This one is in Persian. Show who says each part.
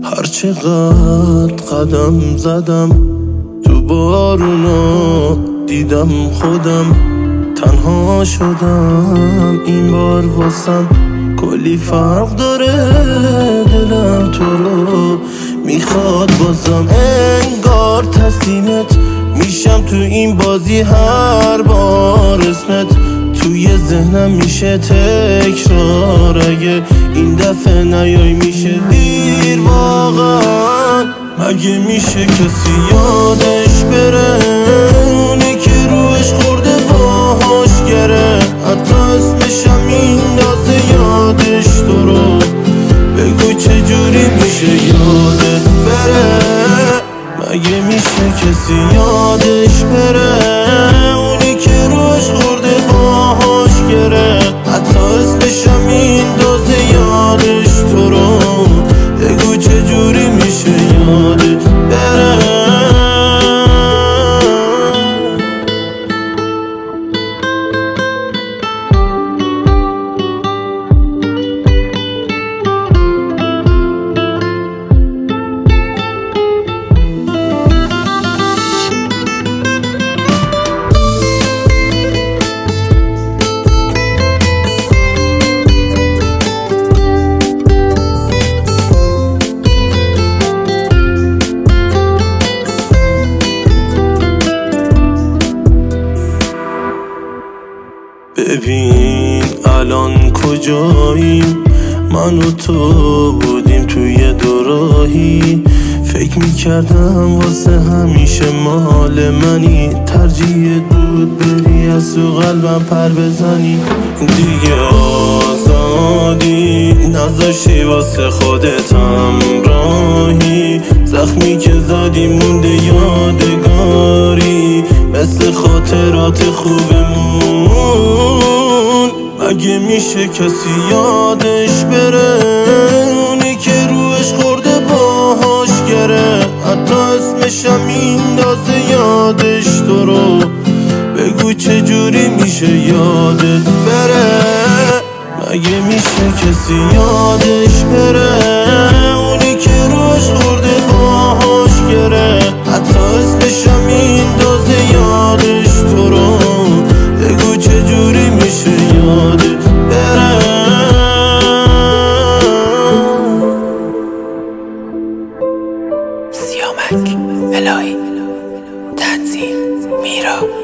Speaker 1: هرچقدر قدم زدم تو بارونا دیدم خودم تنها شدم. این بار واسم کلی فرق داره، دلم تو رو میخواد بازم. انگار تسلیمت میشم تو این بازی هر بار اسمت توی ذهنم میشه تکرار. اگه این دفعه نیای میشه دیر واقعا. مگه میشه کسی یادش بره اونی که روش خورده باهاش گره؟ حتی اسمشم میندازه یادش تو رو. بگو چجوری میشه یادت بره؟ مگه میشه کسی یادش بره اونی که روش خورده باهاش گره؟ حتی اسمشم میندازه یادش تو رو. بگو چجوری میشه یادت بره؟ ببین الان کجاییم؟ من و تو بودیم توی دوراهی. فکر میکردم واسه همیشه مال منی. ترجیحت بود بری از تو قلبم پر بزنی. دیگه آزادی نذاشتی واسه خودتم راهی. زخمی که زدی مونده یادگاری مثل خاطرات خوبمون. مگه میشه کسی یادش بره اونی که روش خورده باهاش گره؟ حتی اسمشم میندازه یادش تو رو. بگو چجوری میشه یادت بره؟ مگه میشه کسی یادش بره اونی که روش خورده باهاش گره؟ حتی اسمشم میندازه یادش تو رو. بگو چجوری میشه یادت بره؟
Speaker 2: سیامک الهی تنظیم میرا